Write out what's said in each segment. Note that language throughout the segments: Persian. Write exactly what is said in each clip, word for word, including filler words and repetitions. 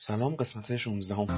سلام قسمت شانزده هم.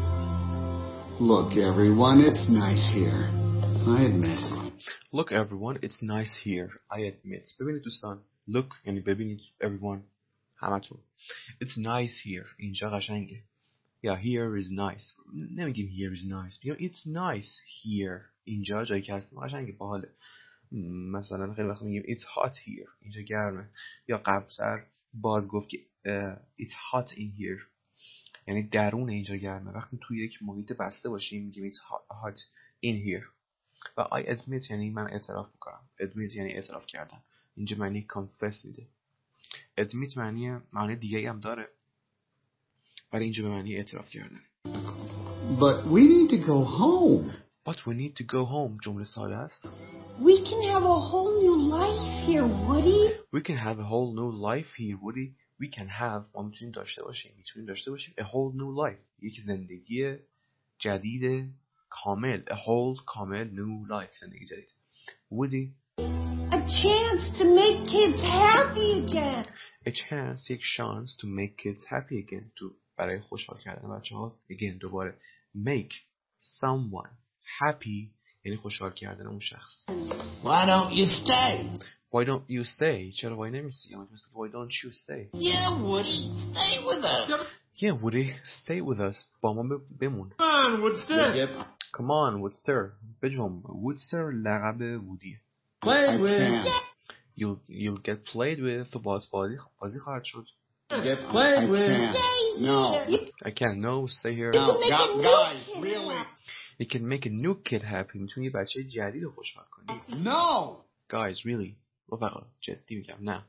Look everyone, it's nice here. I admit. Look everyone, it's nice here. I admit. ببینید دوستان. Look یعنی ببینید everyone. همتون. It's nice here. اینجا قشنگه. یا yeah, here is nice. نمیگیم here is nice. بگیم it's nice here. اینجا جایی که هستیم قشنگه باحاله. مثلا خیلی وقت میگیم it's hot here. اینجا گرمه. یا قبل‌تر باز گفت که uh, it's hot in here. یعنی درون اینجا گرمه. وقتی توی یک محیط بسته باشیم میگیم it's hot in here. و I admit یعنی من اعتراف میکنم. admit یعنی اعتراف کردن. اینجا معنی confess میده. admit معنی معنی دیگه هم داره. ولی اینجا به معنی اعتراف کردن. But we need to go home. But we need to go home. جمله ساده است. We can have a whole new life here, Woody. We can have a whole new life here, Woody. We can have ما میتونیم داشته باشیم میتونیم داشته باشیم a whole new life یک زندگی جدید کامل a whole کامل new life زندگی جدید Woody a chance to make kids happy again a chance یک chance to make kids happy again to برای خوشحال کردن بچه ها again دوباره make someone happy یعنی خوشحال کردن اون شخص Why don't you stay? Why don't you stay? چرا وای نمیسی؟ Why don't you stay? Yeah, Woody, stay with us. Yeah, Woody, stay with us. با ما بمون. Come on, Woodster. Come on, Woodster. بجم. Woodster لقب وودیه. Play with. You'll you'll get played with. تو باز بازی بازی خواهد شد. Get played with. No. I can't. No, stay here. No, guys, really. You can make a new kid happy. میتونی یه بچه جدید رو خوشحال کنی. No. Guys, really. رفقا جدی میگم نه.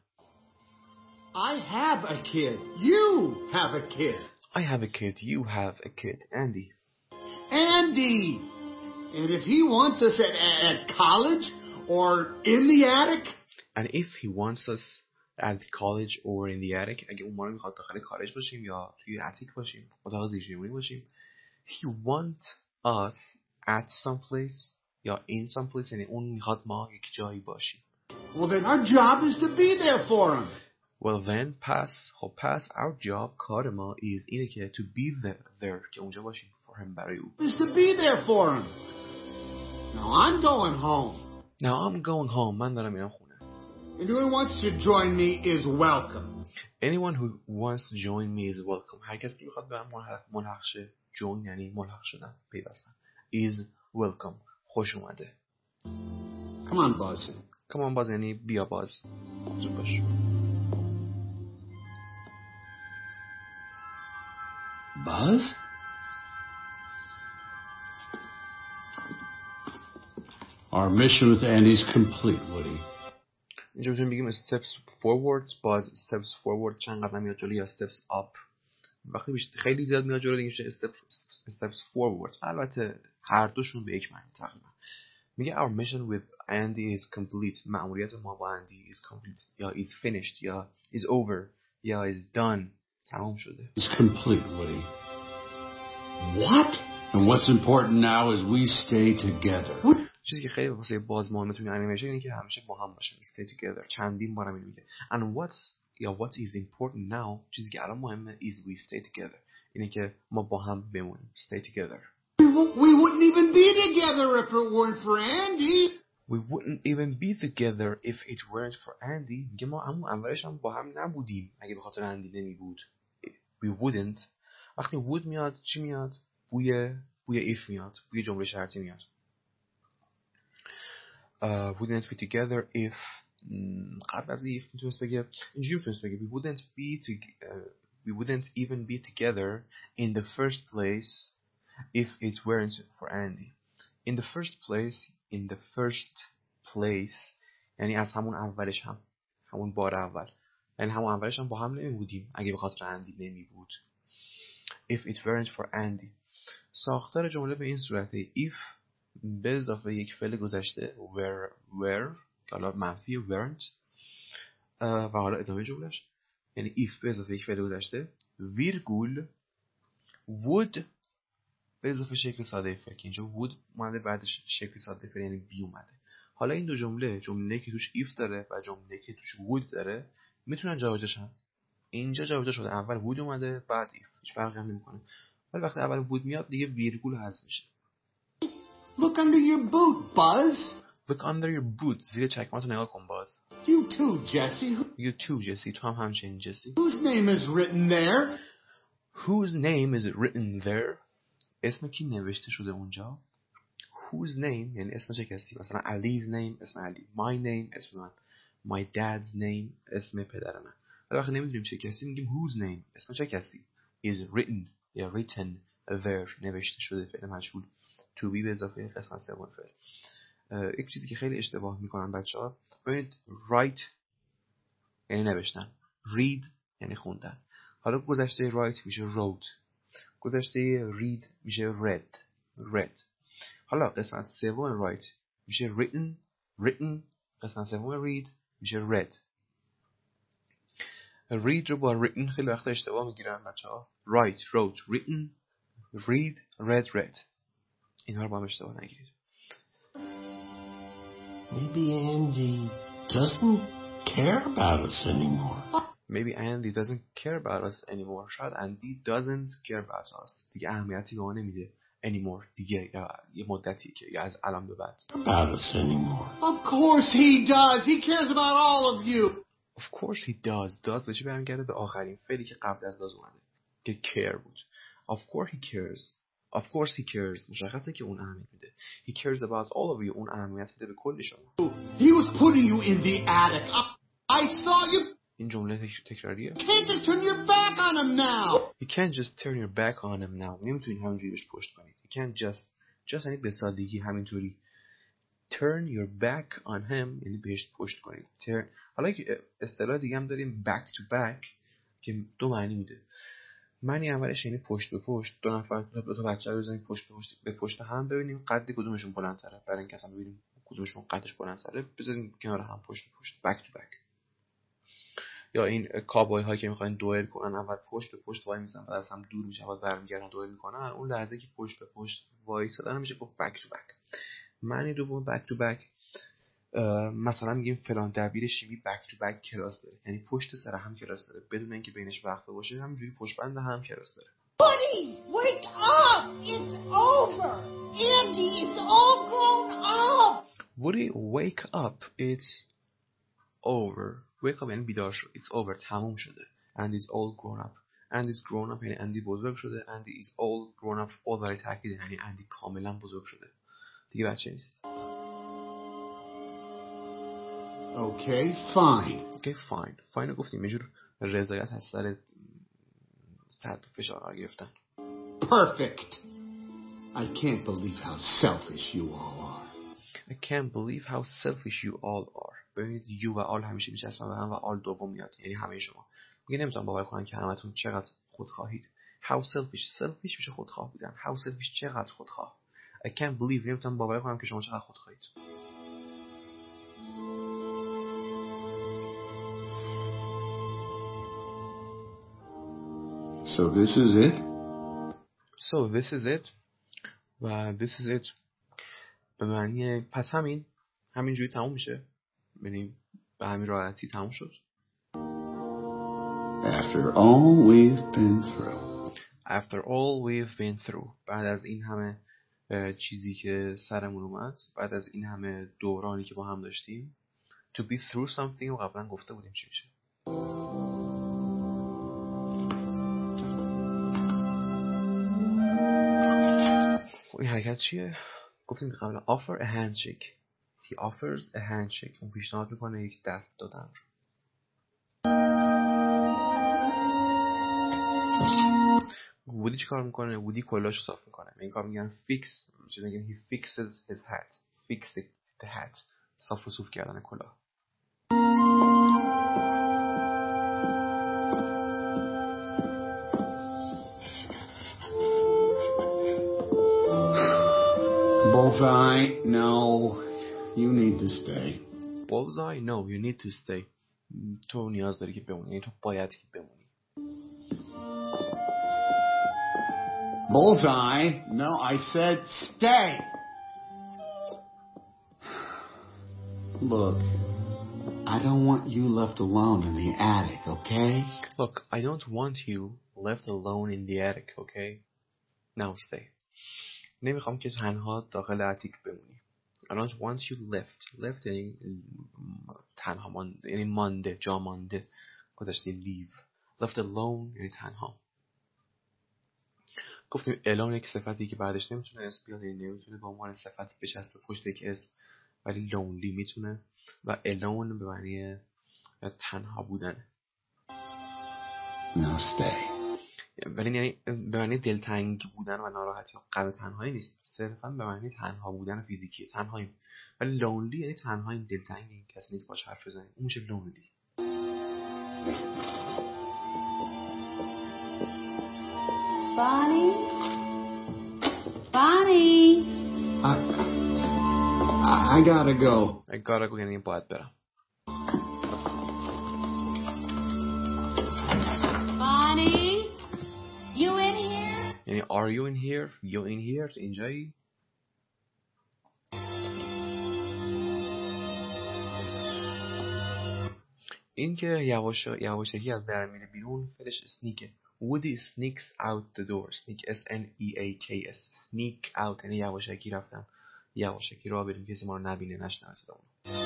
I have a kid. You have a kid. I have a kid. You have a kid. Andy. Andy. And if he wants us at, at college or in the attic. And if he wants us at college or in the attic. اگه اون ما رو میخواد داخل کالج باشیم یا توی اتیک باشیم. اتاق زیرزمینی باشیم. He want us at some place یا in some place. یعنی اون میخواد ما یک جایی باشیم. Well, then our job is to be there for him. Well then, pass. خب pass our job. کار ما is اینه که to be there, there که اونجا باشیم for him برای او. Is to be there for him. Now I'm going home. Now I'm going home. من دارم میرم خونه. Anyone who wants to join me is welcome. Anyone who wants to join me is welcome. هر کسی که میخواد به من ملحق شه. join یعنی ملحق شدن، پیوستن. is welcome. خوش اومده. Come on, Buzz. Come on, Buzz یعنی بیا باز. زود باش. Buzz? Our mission with Andy is complete, Woody. اینجا میتونیم بگیم steps forward. باز steps forward چند قدم میاد جلو یا steps up. وقتی خیلی زیاد میاد جلو دیگه میشه steps forward. البته هر دوشون به یک معنی تقریبا. میگه our mission with Andy is complete. مأموریت ما با اندی is complete یا is finished یا is over یا is done. تمام شده. It's complete, Woody. What? And what's important now is we stay together. What? چیزی که خیلی واسه باز مهمه توی انیمیشن اینه که همیشه با هم باشن. Stay together. چندین بارم اینو میگه. And what's یا what is important now چیزی که الان مهمه is we stay together. اینه که ما با هم بمونیم. Stay together. We, w- we wouldn't even be together if it weren't for Andy. We wouldn't even be together if it weren't for Andy. میگه ما همون اولش هم با هم نبودیم اگه به خاطر اندی نمی بود. We wouldn't. وقتی would میاد چی میاد؟ بوی بوی if میاد. بوی جمله شرطی میاد. Uh, wouldn't be together if قبل از if میتونست بگه اینجوری میتونست بگه we wouldn't be to, uh, we wouldn't even be together in the first place if it weren't for Andy. In the first place, in the first place یعنی از همون اولش هم همون بار اول یعنی همون اولش هم با هم نمی بودیم اگه به خاطر اندی نمی بود. If it weren't for Andy. ساختار جمله به این صورته if به اضافه یک فعل گذشته were were که حالا منفی weren't و حالا ادامه جملهش یعنی if به اضافه یک فعل گذشته ویرگول would به اضافه شکل ساده فعل که اینجا would اومده بعدش شکل ساده فعل یعنی be اومده. حالا این دو جمله جمله که توش if داره و جمله که توش would داره میتونن جابجا شن اینجا جابجا شده، اول would اومده بعد if، هیچ فرقی هم نمیکنه. ولی وقتی اول would میاد دیگه ویرگول حذف میشه. Look under your boot, Buzz. Look under your boot. زیر چکماتو نگاه کن باز. You too, Jesse. You too, Jesse. تو هم همچنین جسی. Whose name is written there? Whose name is written there? اسم کی نوشته شده اونجا؟ Whose name یعنی اسم چه کسی؟ مثلا علی's name اسم علی. My name اسم من. My dad's name اسم پدر من. ولی وقتی نمیدونیم چه کسی میگیم whose name اسم چه کسی is written یا written there نوشته شده فعل مجهول to be به اضافه قسمت سوم فعل. یک چیزی که خیلی اشتباه میکنن بچه‌ها، ببینید write یعنی نوشتن، read یعنی خوندن. حالا گذشته write میشه wrote، گذشته read میشه read read. حالا قسمت سوم write میشه written written، قسمت سوم read میشه read. read رو با written خیلی وقتا اشتباه میگیرن بچه‌ها. write wrote written read read read، اینها رو با هم اشتباه نگیرید. Maybe Andy doesn't care about us anymore. Maybe Andy doesn't care about us anymore. شاید Andy doesn't care about us. دیگه اهمیتی به ما نمیده anymore. دیگه یا یه مدتی که یا از الان به بعد. About us anymore. Of course he does. He cares about all of you. Of course he does. does به چی برمیگرده؟ به آخرین فعلی که قبل از does اومده که care بود. Of course he cares. Of course he cares. مشخصه که اون اهمیت میده. He cares about all of you. اون اهمیت میده به کل شما. He was putting you in the attic. I saw you. این جمله تکراریه. You can't just turn your back on him now. You can't just turn your back on him now. نمیتونید همینجوری بهش پشت کنید. You can't just just یعنی به سادگی همینجوری. Turn your back on him یعنی بهش پشت کنید. Turn. حالا که اصطلاح دیگه هم داریم back to back که دو معنی میده. معنی اولش یعنی پشت به پشت، دو نفر دو تا بچه رو بزنید پشت به پشت به پشت هم، ببینیم قد کدومشون بلندتره. برای اینکه اصلا ببینیم کدومشون قدش بلندتره بزنید کنار هم پشت به پشت back to back. یا این کابوی هایی که میخواین دوئل کنن اول پشت به پشت وای میسن بعد از هم دور میشن بعد برمیگردن دوئل میکنن، اون لحظه که پشت به پشت وایسادن میشه گفت back to back. معنی دوم back to back مثلا میگیم فلان دبیر شیمی back to back کلاس داره، یعنی پشت سر هم کلاس داره بدون اینکه بینش وقفه باشه، همینجوری پشت بند هم کلاس داره. Woody, wake up! It's over! Andy, it's all grown up! Woody, wake up! It's over. Wake up یعنی بیدار شد. It's over. تموم شده. And it's all grown up. And it's grown up یعنی اندی بزرگ شده. And it's all grown up. all برای تاکید یعنی اندی کاملا بزرگ شده. دیگه بچه نیست. Okay, fine. Okay, fine. Fine رو گفتیم. یه جور رضایت از سر تحت فشار قرار گرفتن. Perfect. I can't believe how selfish you all are. I can't believe how selfish you all are. ببینید you و all همیشه میچسبن به هم و all دوم میاد یعنی همه شما. میگه نمیتونم باور کنم که همتون چقدر خودخواهید. How selfish. selfish میشه خودخواه بودن. How selfish چقدر خودخواه. I can't believe نمیتونم باور کنم که شما چقدر خودخواهید. So this is it? So this is it. و this is it به معنی پس همین همینجوری تموم میشه، یعنی به همین راحتی تموم شد. After all we've been through. After all we've been through. بعد از این همه چیزی که سرمون اومد، بعد از این همه دورانی که با هم داشتیم. To be through something رو قبلا گفته بودیم چی میشه. این حرکت چیه؟ گفتیم که قبلا offer a handshake. He offers a handshake. اون پیشنهاد میکنه یک دست دادن رو. وودی چی کار میکنه؟ وودی کلاشو صاف میکنه. این کار میگن fix. چی میگن؟ He fixes his hat. Fix the, the hat. صاف و صوف کردن کلاه. Bullseye, no, you need to stay. Bullseye, no, you need to stay. تو نیاز داری که بمونی. یعنی تو باید که بمونی. Bullseye, no, I said stay. Look, I don't want you left alone in the attic, okay? Look, I don't want you left alone in the attic, okay? Now stay. نمیخوام که تنها داخل اتیک بمونی. I don't want you left. Left یعنی تنها مانده، یعنی مانده، جا مانده. گذشته leave. Left alone یعنی تنها. گفتیم alone یک صفتی که بعدش نمیتونه اسم بیاد، یعنی نمیتونه به عنوان صفتی بچسبه پشت یک اسم، ولی lonely میتونه و alone به معنی تنها بودنه. Now stay. ولی یعنی به معنی دلتنگ بودن و ناراحتی یا غم تنهایی نیست، صرفا به معنی تنها بودن فیزیکی، تنهاییم. ولی lonely یعنی تنهاییم، دلتنگیم، کسی نیست باش حرف بزنیم، اون میشه lonely. Bonnie? Bonnie? I, I, I gotta go. I gotta go یعنی باید برم. Bonnie? You in here? یعنی are you in here? You in here? اینجایی؟ این که یواش یواشکی از در میره بیرون فعلش اسنیکه. Woody sneaks out the door. Sneak S N E A K S. Sneak out یعنی یواشکی رفتن. یواشکی راه بریم کسی ما رو نبینه، نشنوه صدامون.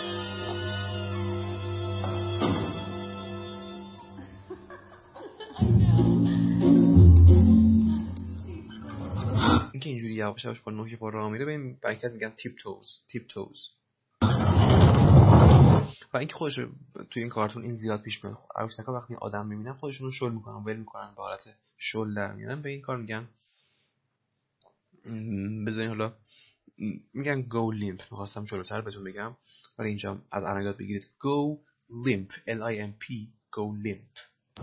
این که اینجوری یواش یواش با نوک پا راه میره، به این برکت میگن tip toes. Tip toes. و اینکه خودش توی این کارتون این زیاد پیش میاد. عروسک‌ها وقتی آدم میبینن خودشون رو شل میکنن، ول میکنن، به حالت شل در میارن. به این کار میگن بذارین حالا میگن go limp. میخواستم جلوتر بهتون بگم ولی اینجا از الان یاد بگیرید. go limp. L I M P. go limp.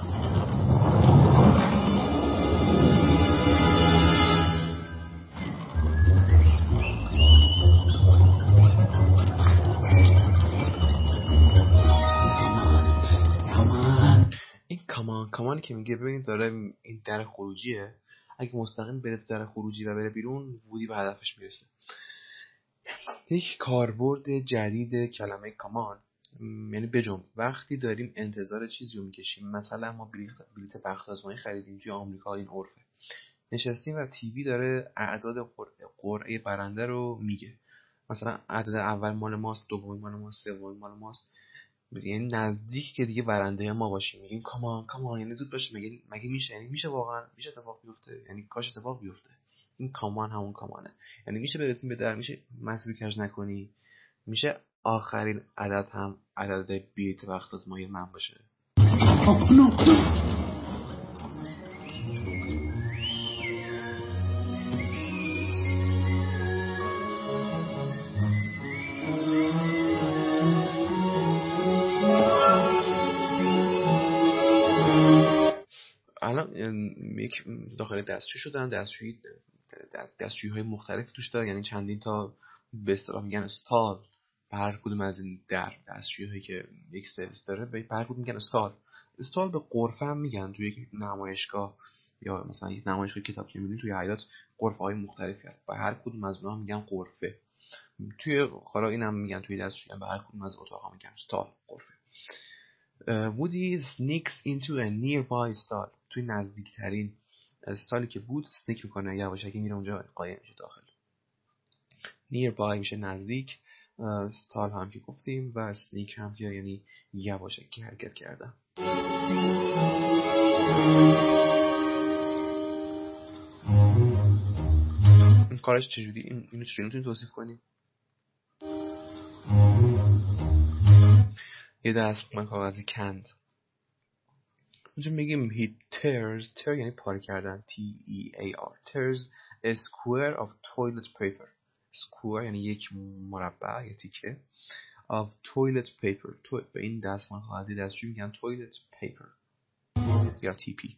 کامان کامان که میگه ببینید داره این در خروجیه، اگه مستقیم بره تو در خروجی و بره بیرون وودی به هدفش میرسه. یک کاربرد جدید کلمه کامان یعنی بجنب. وقتی داریم انتظار چیزی رو میکشیم، مثلا ما بلیت بلیت بخت آزمایی خریدیم توی آمریکا، این عرفه، نشستیم و تیوی داره اعداد قرعه برنده رو میگه، مثلا عدد اول مال ماست، دومی مال ماست، سومی مال ماست، یعنی نزدیک که دیگه برنده ما باشیم، میگیم کامان کامان یعنی زود باشه. مگه مگه میشه؟ یعنی میشه واقعا میشه اتفاق بیفته، یعنی کاش اتفاق بیفته. این کامان همون کامانه، یعنی میشه برسیم به در، میشه مسیر کج نکنی، میشه آخرین عدد هم عدد بیت وقت از مایه من باشه. Oh, no, no. الان یک داخل دستشوی شدن، دستشویی دستشویی های مختلف توش داره، یعنی چندین تا به اصطلاح میگن استال. به هر کدوم از این در دستشویی هایی که یک سرویس داره به هر کدوم میگن استال. استال به غرفه هم میگن. توی یک نمایشگاه یا مثلا یک نمایشگاه کتاب که میبینید توی حیاط غرفه های مختلفی هست، به هر کدوم از اونها میگن غرفه. توی خالا اینم میگن توی دستشویی به هر کدوم از اتاقا میگن استال، غرفه. Uh, Woody sneaks into a nearby stall. توی نزدیکترین استالی که بود سنیک میکنه، یواشکی میره اونجا قایم میشه داخل. nearby میشه نزدیک، استال هم که گفتیم و سنیک هم که یعنی یواشکی حرکت کردن. این کارش چجوری؟ این اینو چجوری میتونی توصیف کنی؟ یه دست من کاغذی کند. اونجا میگیم he tears. tear یعنی پاره کردن. T E A R. tears a square of toilet paper. square یعنی یک مربع یا تیکه of toilet paper. تو به این دست من کاغذی دستشویی میگن toilet paper یا تی پی.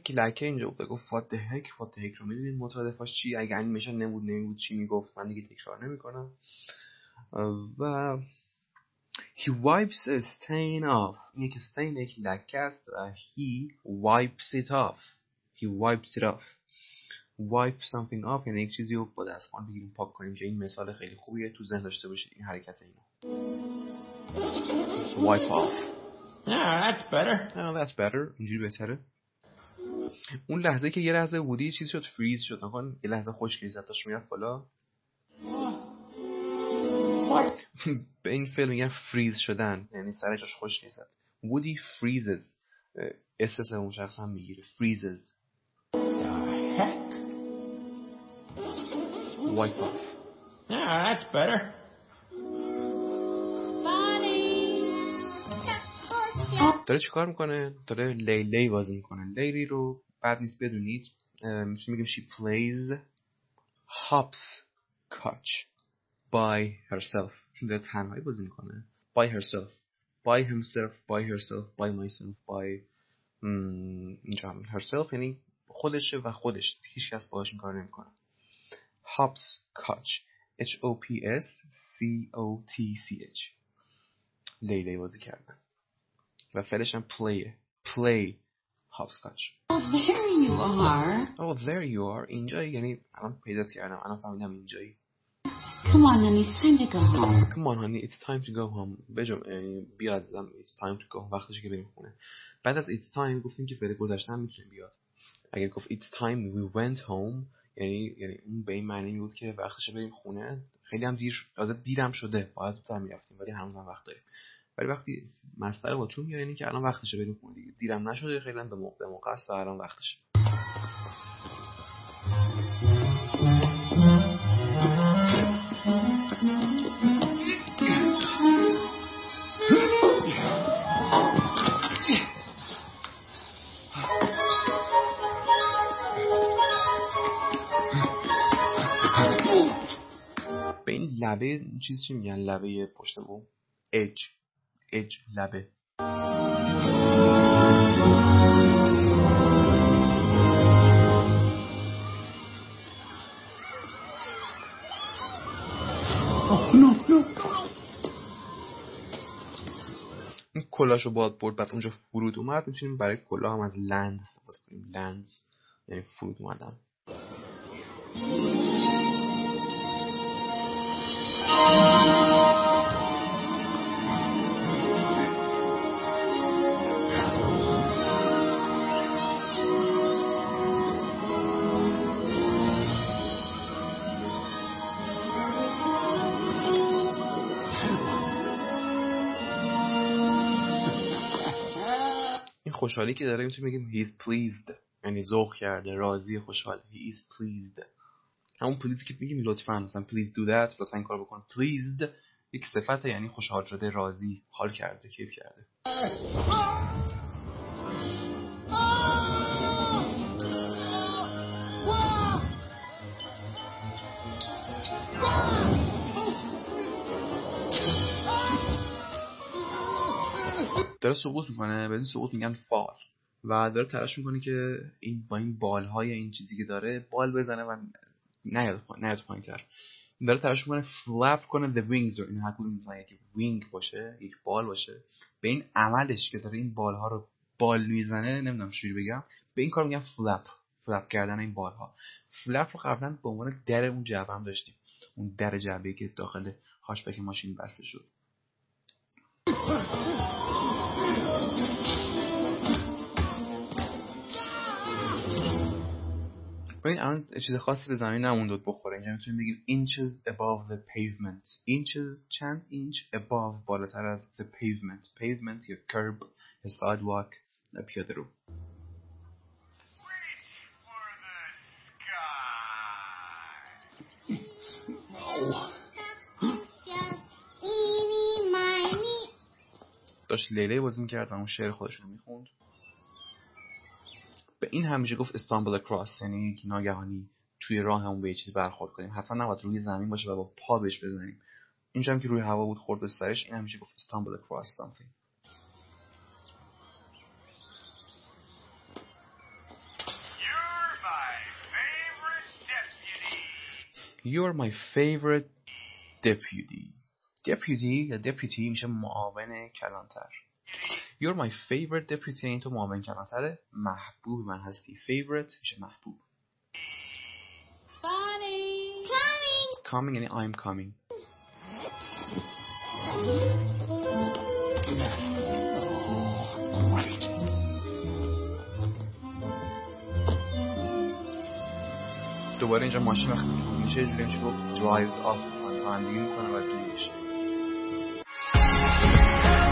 یکی لکه اینجا بود گفت what the heck what the heck رو میدونید مترادفاش چی؟ اگه انیمیشن نبود نمیبود چی میگفت؟ من دیگه تکرار نمیکنم. و he wipes a stain off. این یک stain یک لکه است و he wipes it off. he wipes it off. wipe something off یعنی یک چیزی رو با دستمال بگیریم پاک کنیم که این مثال خیلی خوبیه تو ذهن داشته باشید این حرکت اینو. wipe off. Yeah, that's better. Oh, that's better. اینجوری بهتره. اون لحظه که یه لحظه وودی چیز شد فریز شد نکن یه لحظه خشکی زد داشت میرفت بالا. به این فیلم میگن فریز شدن یعنی سرش داشت خشکی زد. وودی freezes اساس اون شخص هم میگیره freezes. The heck? wipe off. Yeah, that's better. داره چی کار میکنه؟ داره لیلی بازی میکنه. لیلی رو بد نیست بدونید میشه میگیم she plays hopscotch by herself چون داره تنهایی بازی میکنه. by herself by himself by herself by myself by اینجا herself یعنی خودشه و خودش هیچ کس باهاش این کار نمیکنه. hopscotch H O P S C O T C H لیلی بازی کردن و فعلش هم play play hopscotch. Oh, there you are. Oh, there you are. اینجایی یعنی الان پیدات کردم الان فهمیدم اینجایی. Come on, honey, it's time to go home. Come on, honey, it's time to go home. بجم بیا عزیزم it's time to go. وقتشه که بریم خونه. بعد از it's time گفتیم که فعل گذشته هم میتونه بیاد. اگر گفت it's time we went home یعنی یعنی اون به این معنی بود که وقتشه بریم خونه. خیلی هم دیر تازه دیرم شده باید زودتر میرفتیم ولی هنوزم وقت داریم. ولی وقتی مصدر با تو میاد یعنی که الان وقتشه بریم خونه دیگه. دیرم نشده خیلی هم به موقع موقع است و الان وقتشه. به این لبه چیزی چی میگن لبه پشت بوم اج اج لبه. این کلاشو باد برد بعد اونجا فرود اومد میتونیم برای کلاه هم از لند استفاده کنیم. لندز یعنی فرود اومدن. خوشحالی که داره میتونیم بگیم he is pleased یعنی ذوق کرده راضی خوشحال. he is pleased همون pleased که میگیم لطفاً مثلا please do that لطفاً این کار بکن. pleased یک صفت یعنی خوشحال شده راضی حال کرده کیف کرده. داره سقوط میکنه به این سقوط میگن فال و داره تلاش میکنه که این با این بالهای این چیزی که داره بال بزنه و نیاد پایین نیاد پایینتر. داره تلاش میکنه فلپ کنه the wings رو. این هر کدوم میتونه یک وینگ باشه یک بال باشه. به این عملش که داره این بالها رو بال میزنه نمیدونم چجوری بگم به این کار میگن فلپ فلپ کردن این بالها. فلپ رو قبلا به عنوان در اون جعبه هم داشتیم اون در جعبه‌ای که داخل هاشبک ماشین بسته شد. ببین الان چیز خاصی به زمین نموند بخوره. اینجا میتونیم بگیم inches above the pavement. inches چند inch above بالاتر از the pavement. pavement یا curb یا sidewalk یا پیاده رو. داشت لیلی بازی میکرد و اون شعر خودش رو میخوند. به این همیشه گفت stumble across یعنی که ناگهانی توی راه همون به یه چیزی برخورد کنیم. حتما نباید روی زمین باشه و با پا بهش بزنیم. اینجا هم که روی هوا بود خورد به سرش. این همیشه گفت stumble across something. You're my favorite deputy. deputy یا deputy میشه معاون کلانتر. You're my favorite deputy این تو معاون کلانتره. محبوب من هستی. favorite میشه محبوب. Bonnie! Coming! coming یعنی I'm coming. دوباره اینجا ماشین وقتی میشه جوری میشه گفت drives up رانندگی میکنه و میشه.